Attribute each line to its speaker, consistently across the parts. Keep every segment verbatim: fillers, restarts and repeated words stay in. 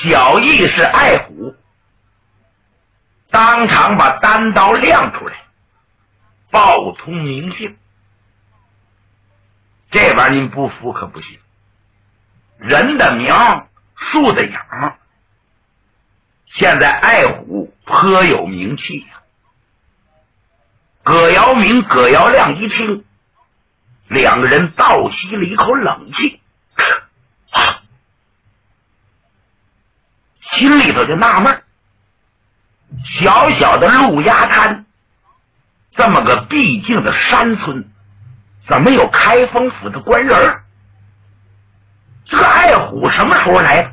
Speaker 1: 小义士爱虎当场把单刀亮出来，报通名姓。这玩意儿您不服可不行，人的名，树的养。现在爱虎颇有名气呀、啊。葛尧明、葛尧亮一听，两个人倒吸了一口冷气，啊、心里头就纳闷，小小的陆鸭滩，这么个僻静的山村，怎么有开封府的官人？这个爱虎什么时候来的？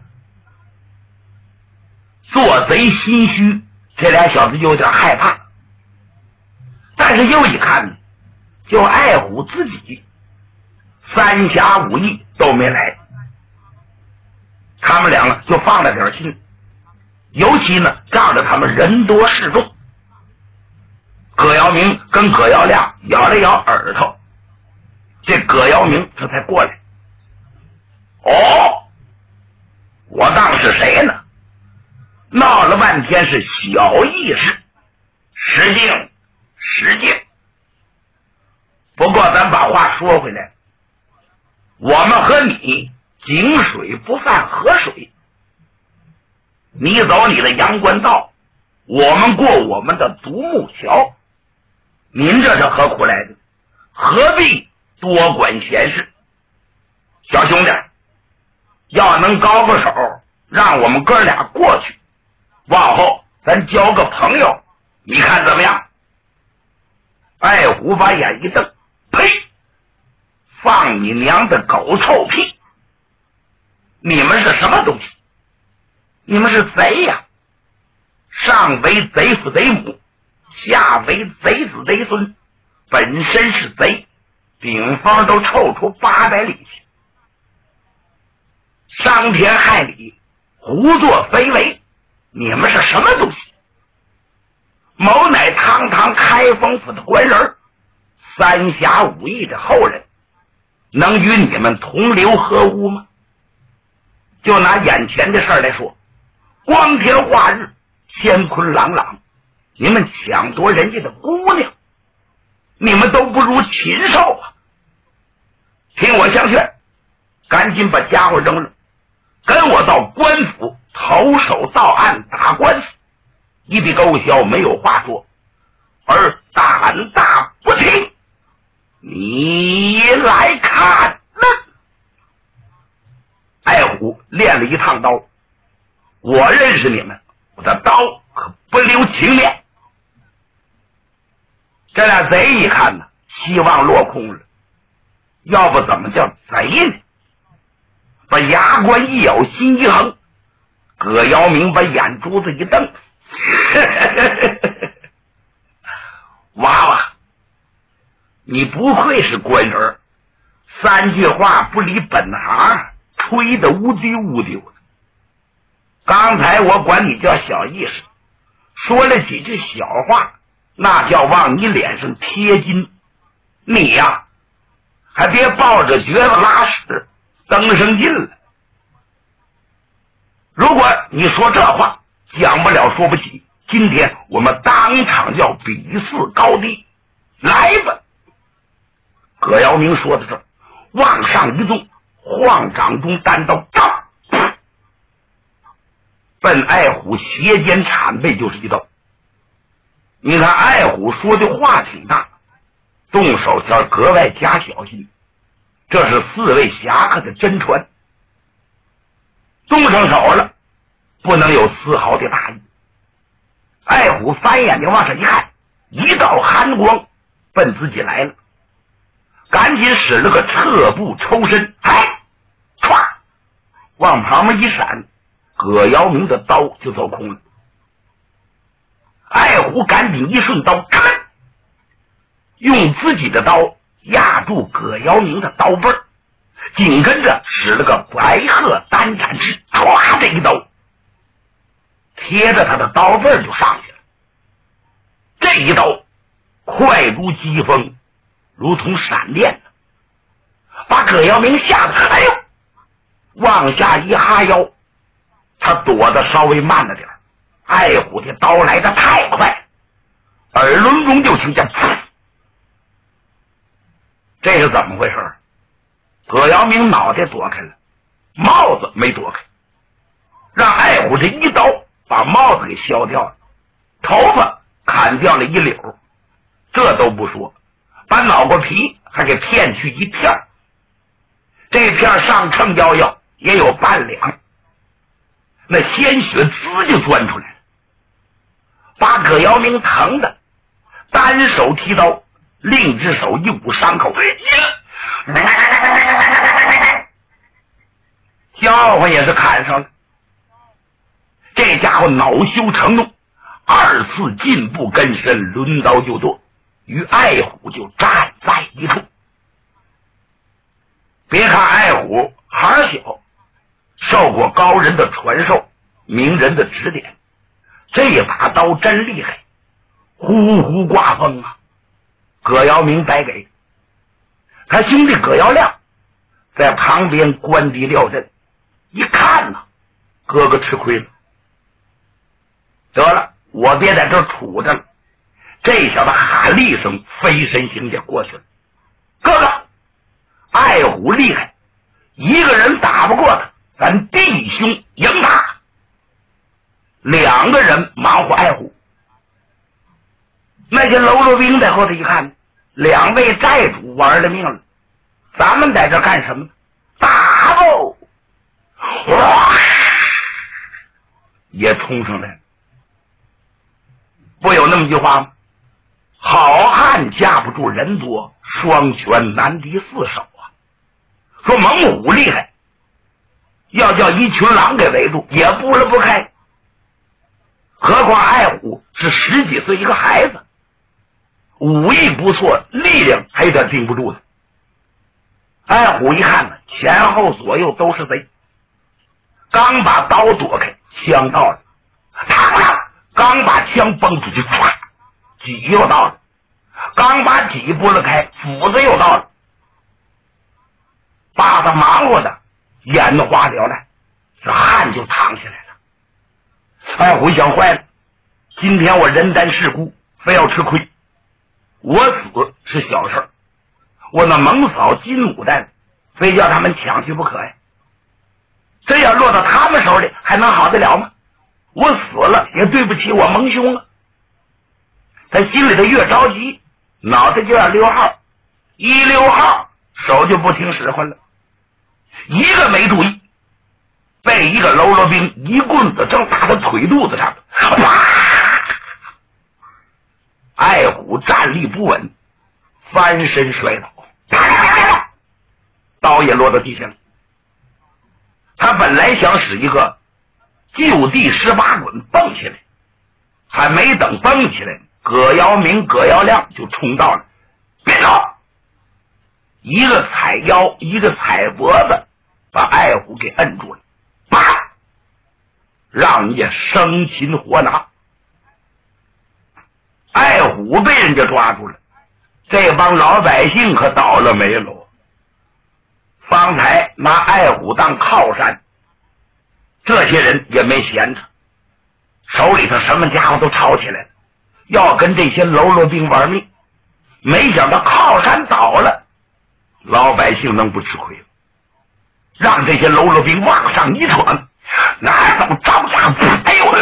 Speaker 1: 做贼心虚，这俩小子有点害怕，但是又一看，就爱虎自己，三侠五义都没来，他们两个就放了点心，尤其呢仗着他们人多势众。葛尧明跟葛尧亮咬了咬耳朵，这葛尧明这才过来。哦，我当是谁呢？闹了半天是小义士，失敬失敬。不过咱把话说回来，我们和你井水不犯河水，你走你的阳关道，我们过我们的独木桥，您这是何苦来的？何必多管闲事？小兄弟，要能高个手，让我们哥俩过去，往后咱交个朋友，你看怎么样？爱虎把眼一瞪，呸！放你娘的狗臭屁！你们是什么东西？你们是贼呀！上为贼父贼母，下为贼子贼孙，本身是贼，顶方都臭出八百里去，伤天害理，胡作非为，你们是什么东西？某乃堂堂开封府的官人，三侠五义的后人，能与你们同流合污吗？就拿眼前的事儿来说，光天化日，乾坤朗朗，你们抢夺人家的姑娘，你们都不如禽兽啊！听我相劝，赶紧把家伙扔了，跟我到官府投手到案打官司，一笔勾销没有话说，而胆大不听，你来看呢。爱虎练了一趟刀，我认识你们，我的刀可不留情面。这俩贼一看呢，希望落空了，要不怎么叫贼呢？把牙关一咬，心一横，葛尧明把眼珠子一瞪，娃娃，你不愧是官人，三句话不离本行，吹得乌丢乌丢的。刚才我管你叫小义士，说了几句小话，那叫往你脸上贴金。你呀，还别抱着橛子拉屎登上劲了。如果你说这话，讲不了说不起，今天我们当场要比试高低，来吧！葛尧明说到这儿，往上一纵，晃掌中单刀，刀奔爱虎斜肩铲背就是一刀。你看爱虎说的话挺大，动手前格外加小心，这是四位侠客的真传。动上手了，不能有丝毫的大意。爱虎翻眼睛往上一看，一道寒光奔自己来了，赶紧使了个侧步抽身，哎，唰，往旁边一闪，葛尧明的刀就走空了。爱虎赶紧一顺刀，咔，用自己的刀压住葛尧明的刀背，紧跟着使了个白鹤单展翅，唰，这一刀贴着他的刀背就上去了。这一刀快如疾风，如同闪电，把葛尧明吓得哎呦往下一哈腰， 他躲得稍微慢了点，爱虎的刀来得太快，耳轮中就听见噗，这是怎么回事？葛耀明脑袋躲开了，帽子没躲开，让爱虎这一刀把帽子给削掉了，头发砍掉了一绺，这都不说，把脑瓜皮还给片去一片，这片上秤腰腰也有半两，那鲜血滋就钻出来了，把葛耀明疼的单手提刀，另一只手一捂伤口，叫唤也是砍上了。这家伙恼羞成怒，二次进步跟身，抡刀就剁，与爱虎就站在一处。别看爱虎孩小，受过高人的传授，名人的指点，这把刀真厉害，呼呼刮风啊！葛耀明白给他兄弟葛耀亮在旁边观敌料阵，一看呐、啊，哥哥吃亏了，得了，我别在这杵着了。这小子喊了一声，飞身行也过去了。哥哥，爱虎厉害，一个人打不过他，咱弟兄赢他。两个人忙活爱虎，那些喽啰兵在后头一看，两位寨主玩了命了，咱们在这干什么？打不！哇！也冲上来了。不有那么句话吗？好汉架不住人多，双拳难敌四手啊。说猛虎厉害，要叫一群狼给围住也不了不开，何况爱虎是十几岁一个孩子，武艺不错，力量还有点顶不住的。爱虎一看呢，前后左右都是贼，刚把刀躲开，枪到了，嘡嘡，刚把枪崩出去，唰，戟又到了，刚把戟拨了开，斧子又到了，把他忙活的眼花缭乱，这汗就淌下来了。爱虎想坏了，今天我人单势孤，非要吃亏，我死是小事，我那蒙嫂金牡丹非叫他们抢去不可呀。这要落到他们手里还能好得了吗？我死了也对不起我蒙兄了。他心里头越着急，脑袋就要溜号，一溜号手就不听使唤了，一个没注意，被一个喽啰兵一棍子正打在腿肚子上，啪！爱虎站立不稳，翻身摔倒，刀也落到地下了。他本来想使一个就地十八滚蹦起来，还没等蹦起来，葛耀明葛耀亮就冲到了，别走！一个踩腰，一个踩脖子，把爱虎给摁住了，啪！让你也生擒活拿。爱虎被人家抓住了，这帮老百姓可倒了霉了。方才拿爱虎当靠山，这些人也没闲着，手里头什么家伙都抄起来了，要跟这些喽啰兵玩命。没想到靠山倒了，老百姓能不吃亏吗？让这些喽啰兵往上一喘，拿手招架，哎呦，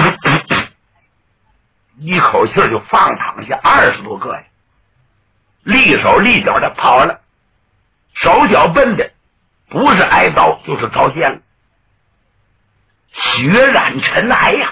Speaker 1: 一口气就放躺下二十多个呀，利手利脚的跑了，手脚笨的不是挨刀就是遭奸了，血染尘埃呀。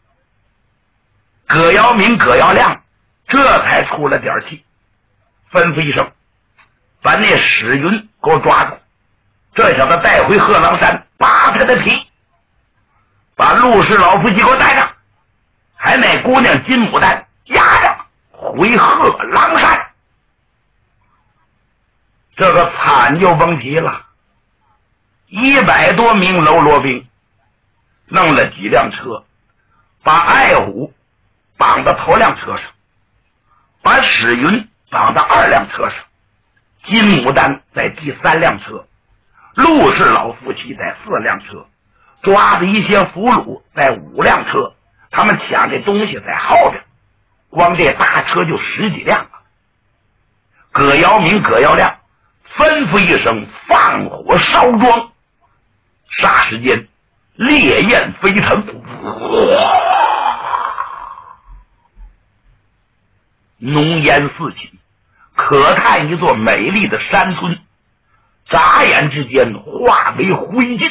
Speaker 1: 葛耀明葛耀亮这才出了点气，吩咐一声，把那史云给我抓住，这小子带回贺狼山，扒他的皮，把陆氏老夫妻给我带上，还那姑娘金牡丹押着回贺狼山。这个惨就甭提了，一百多名喽啰兵弄了几辆车，把爱虎绑到头辆车上，把史云绑到二辆车上，金牡丹在第三辆车，陆氏老夫妻在四辆车， 抓的一些俘虏在五辆车，他们抢这东西在后边，光这大车就十几辆了。葛尧明、葛尧亮吩咐一声，放火烧庄，霎时间烈焰飞腾，浓烟四起，可看一座美丽的山村眨眼之间化为灰烬。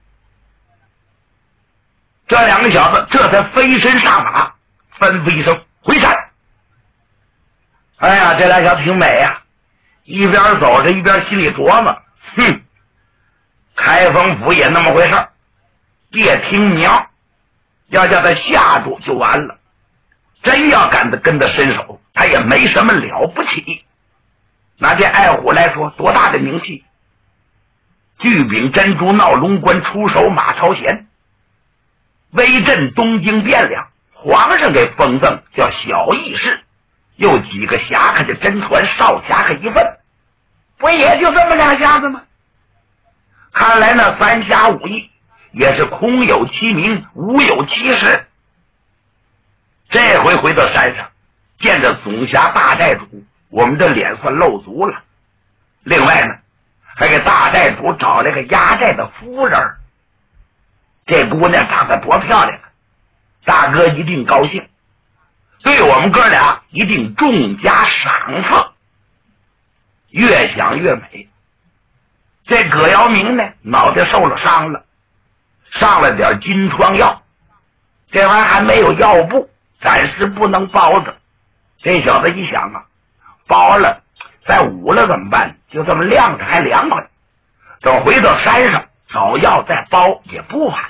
Speaker 1: 这两个小子这才飞身上马，吩咐一声回山。哎呀，这俩小子挺美呀、啊，一边走着一边心里琢磨，哼，开封府也那么回事，别听苗，要叫他吓住就完了。真要敢跟他伸手，他也没什么了不起。拿这爱虎来说，多大的名气！聚丙珍珠闹龙关，出手马超贤，威震东京汴梁，皇上给封赠叫小义士，又几个侠客的真传少侠客一份，不也就这么两下子吗？看来那三侠五义也是空有其名，无有其实。这回回到山上，见着总辖大寨主，我们的脸算露足了。另外呢，还给大寨主找了个压寨的夫人，这姑娘长得多漂亮啊！大哥一定高兴，对我们哥俩一定重加赏赐。越想越美。这葛尧明呢，脑袋受了伤了，上了点金疮药，这玩意儿还没有药布，暂时不能包着。这小子一想啊，包了再捂了怎么办？就这么晾着还凉快，等回到山上找药再包也不晚。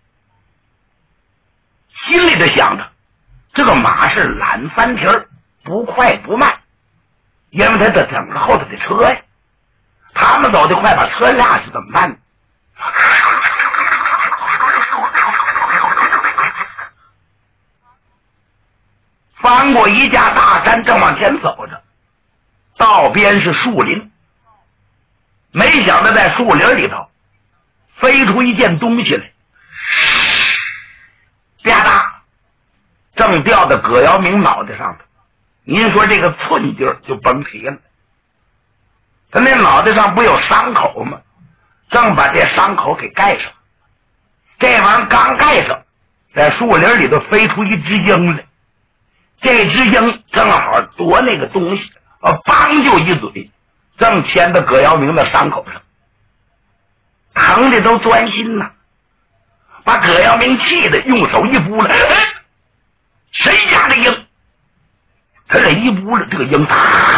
Speaker 1: 心里头想着，这个马是懒翻蹄儿，不快不慢，因为他得等着后头的车呀。他们走得快，把车压死怎么办呢？翻过一架大山，正往前走着，道边是树林，没想到在树林里头飞出一件东西来，啪嗒，正掉到葛尧明脑袋上头。您说这个寸劲儿就崩皮了。他那脑袋上不有伤口吗？正把这伤口给盖上。这玩意儿刚盖上，在树林里头飞出一只鹰来。这只鹰正好夺那个东西，啊，梆就一嘴，正牵到葛尧明的伤口上，疼的都钻心呐。把葛尧明气的用手一扑了，哎，谁家的鹰？他这一扑了，这个鹰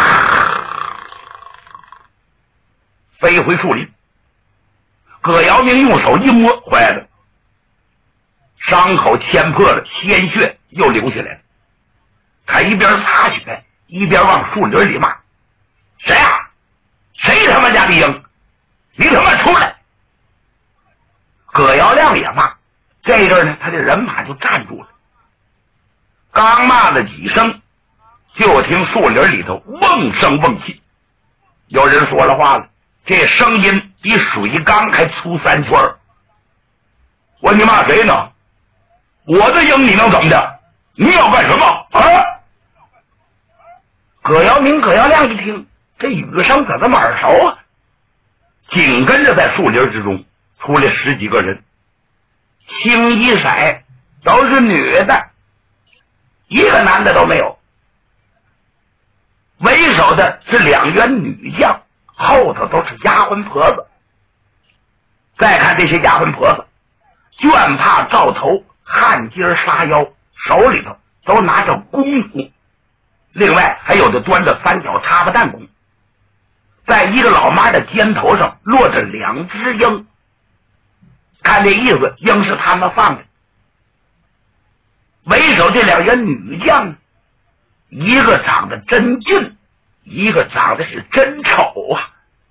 Speaker 1: 飞回树林。葛尧明用手一摸，坏了，伤口牵破了，鲜血又流下来了。他一边擦血一边往树林里骂：谁啊？谁他妈家的鹰？你他妈出来！葛尧亮也骂。这阵呢，他的人马就站住了。刚骂了几声，就听树林里头瓮声瓮气，有人说了话了，这声音比水缸还粗三圈。我你骂谁呢？我的鹰你能怎么的？你要干什么啊？葛尧明、葛尧亮一听，这语声怎么这么耳熟啊？紧跟着在树林之中出来十几个人，清一色都是女的，一个男的都没有。为首的是两员女将，后头都是丫鬟婆子。再看这些丫鬟婆子，绢帕罩头，汗巾纱腰，手里头都拿着弓弓，另外还有的端着三角插巴弹弓。在一个老妈的肩头上落着两只鹰，看这意思，鹰是他们放的。为首这两员女将，一个长得真俊，一个长得是真丑啊。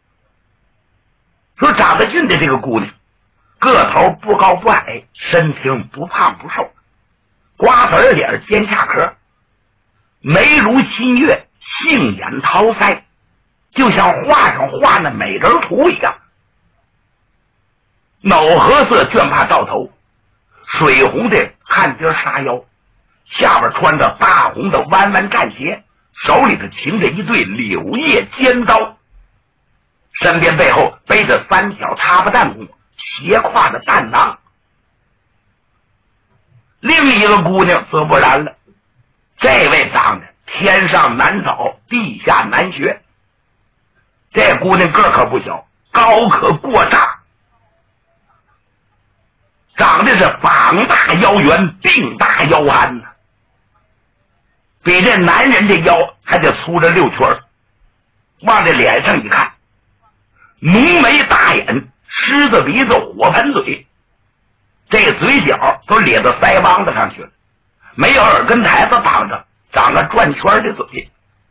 Speaker 1: 说长得俊的这个姑娘，个头不高不矮，身形不胖不瘦，瓜子脸，尖下壳，眉如新月，杏眼桃腮，就像画上画那美人图一样。 脑褐色绢帕罩头，水红的汗边纱腰，下边穿着大红的弯弯战鞋，手里头擎着一对柳叶尖刀，身边背后背着三条插不弹弓斜挎的弹囊。另一个姑娘则不然了，这位长得天上难找地下难学，这姑娘个可不小，高可过丈，长得是膀大腰圆，腚大腰憨呢，比这男人这腰还得粗着六圈。往这脸上一看，浓眉大眼，狮子鼻子，火盆嘴，这嘴角都咧到腮帮子上去了，没有耳根台子挡着，长个转圈的嘴，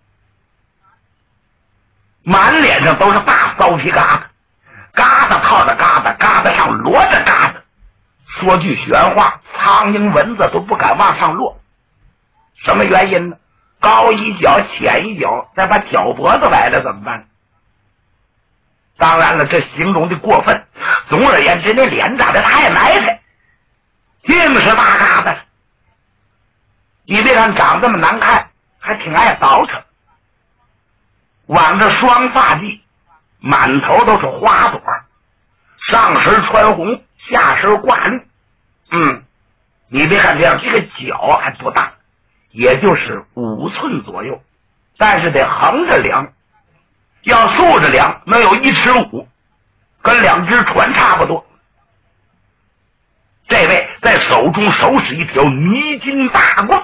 Speaker 1: 满脸上都是大骚皮疙瘩，疙瘩套着疙瘩，疙瘩上摞着疙瘩。说句玄话，苍蝇蚊子都不敢往上落。什么原因呢？高一脚浅一脚，再把脚脖子崴了怎么办？当然了，这形容的过分。总而言之，那脸长得太埋汰，尽是大疙瘩。你别看长这么难看，还挺爱捯饬。挽着双发髻，满头都是花朵，上身穿红，下身挂绿。嗯，你别看这样，这个脚还不大，也就是五寸左右，但是得横着量，要竖着量能有一尺五，跟两只船差不多。这位在手中手使一条泥金大棍，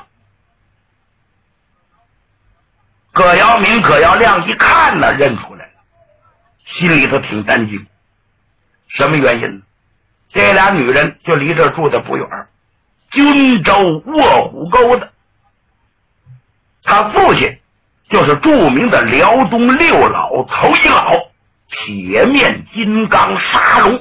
Speaker 1: 葛耀明、葛耀亮一看呢，认出来了，心里头挺担惊。什么原因呢？这俩女人就离这住的不远，均州卧虎沟的。他父亲就是著名的辽东六老头一老铁面金刚沙龙。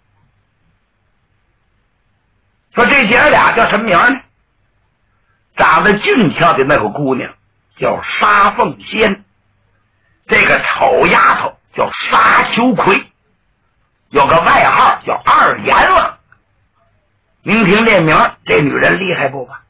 Speaker 1: 说这姐儿俩叫什么名呢？长得俊俏的那个姑娘叫沙凤仙，这个丑丫头叫沙秋葵，有个外号叫二阎王。您听这名，这女人厉害不吧？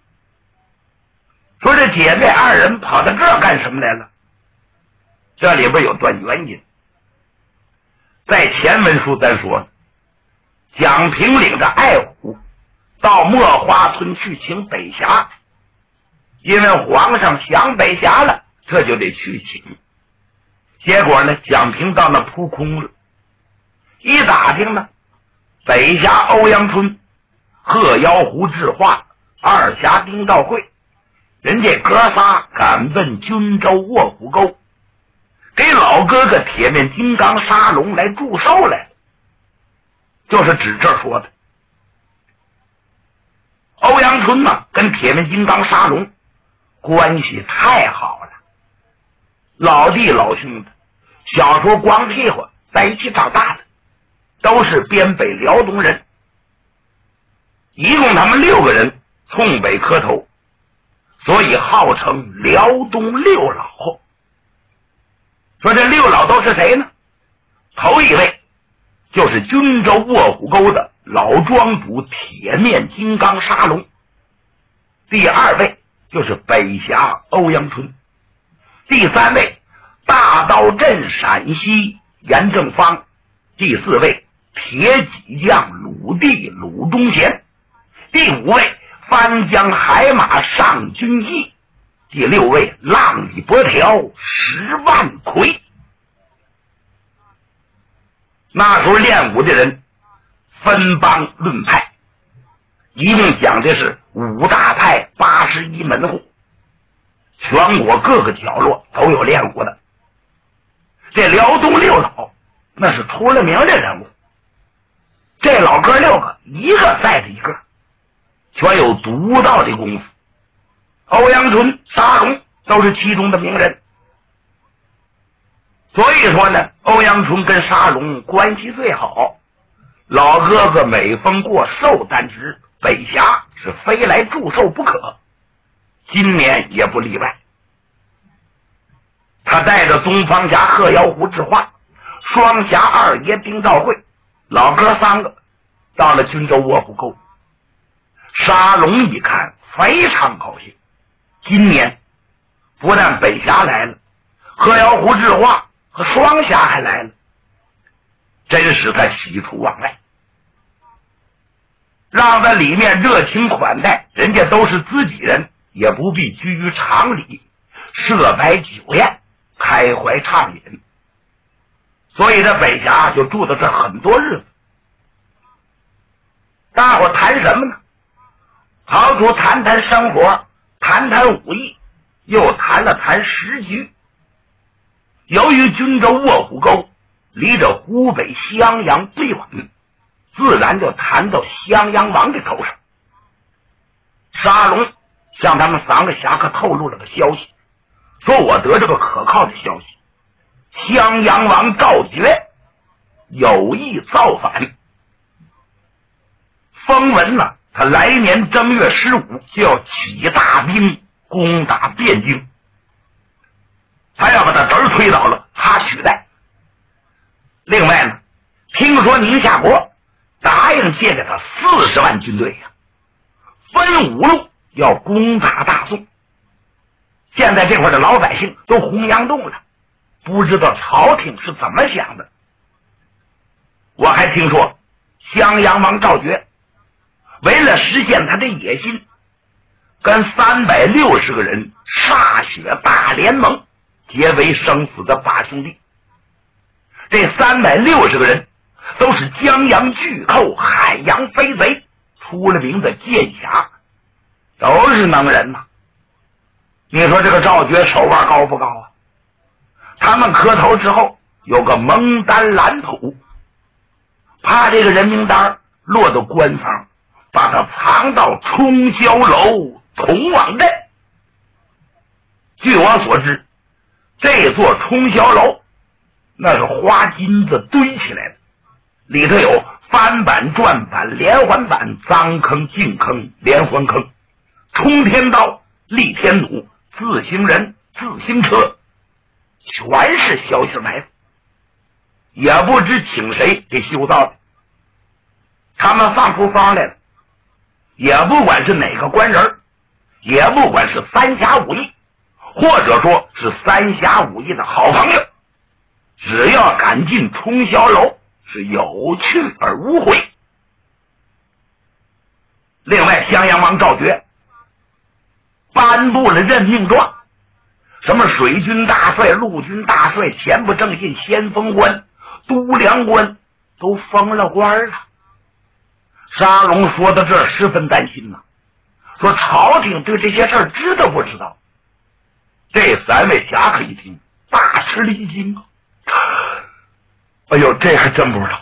Speaker 1: 说这姐妹二人跑到这儿干什么来了？这里边有段原因。在前文书咱说，蒋平领着爱虎到墨花村去请北峡，因为皇上降北峡了，这就得去请。结果呢，蒋平到那扑空了。一打听呢，北峡欧阳春、鹤腰胡志化、二峡丁兆会，人家哥仨赶奔均州卧虎沟，给老哥哥铁面金刚沙龙来祝寿来了，就是指这说的。欧阳春呢，跟铁面金刚沙龙关系太好了，老弟老兄的，小时候光屁股在一起长大的，都是边北辽东人，一共他们六个人从北磕头，所以号称辽东六老。说这六老都是谁呢？头一位就是均州卧虎沟的老庄主铁面金刚沙龙，第二位就是北峡欧阳春，第三位大刀镇陕西严正方，第四位铁戟将鲁地鲁忠贤，第五位翻江海马上军义，第六位浪里伯条十万魁。那时候练武的人分帮论派，一共讲的是五大派八十一门户，全国各个角落都有练武的。这辽东六老那是出了名的人物，这老哥六个一个赛着一个，全有独到的功夫。欧阳春、沙龙都是其中的名人。所以说呢，欧阳春跟沙龙关系最好，老哥哥每逢过寿诞之日，北峡是非来祝寿不可，今年也不例外。他带着东方峡鹤腰胡志化、双峡二爷丁兆会、 老哥三个到了军州卧虎沟，沙龙一看非常高兴，今年不但北侠来了，鹤妖狐智化和双侠还来了，真使他喜出望外，让在里面热情款待，人家都是自己人，也不必拘于常理，设摆酒宴，开怀畅饮。所以这北侠就住到这很多日子。大伙谈什么呢？好主谈谈生活，谈谈武艺，又谈了谈时局。由于军州卧虎沟离着湖北襄阳最远，自然就谈到襄阳王的头上。沙龙向他们三个侠客透露了个消息，说我得这个可靠的消息，襄阳王赵觉有意造反。风闻呢，他来年正月十五就要起大兵攻打汴京，他要把他侄儿推倒了，他取代。另外呢，听说宁夏国答应借给他四十万军队呀、啊，分五路要攻打大宋。现在这块的老百姓都洪洋动了，不知道朝廷是怎么想的。我还听说襄阳王赵觉为了实现他的野心，跟三百六十个人歃血大联盟，结为生死的八兄弟。这三百六十个人都是江洋巨寇、海洋飞贼，出了名的剑侠，都是能人呐、啊。你说这个赵觉手腕高不高啊？他们磕头之后有个蒙丹蓝图，怕这个人名单落到官方，把他藏到冲霄楼铜网镇。据我所知，这座冲霄楼那是花金子堆起来的，里头有翻版、转版、连环版、脏坑、净坑、连环坑、冲天刀、立天弩、自行人、自行车，全是小型埋伏，也不知请谁给修造的。他们放出方来了，也不管是哪个官人，也不管是三侠五义，或者说是三侠五义的好朋友，只要敢进冲霄楼，是有去而无回。另外，襄阳王赵觉颁布了任命状，什么水军大帅、陆军大帅、前部正信、先锋官、都梁官都封了官了。沙龙说到这儿十分担心呐、啊，说朝廷对这些事儿知道不知道？这三位侠客一听，大吃了一惊啊！哎呦，这还真不知道。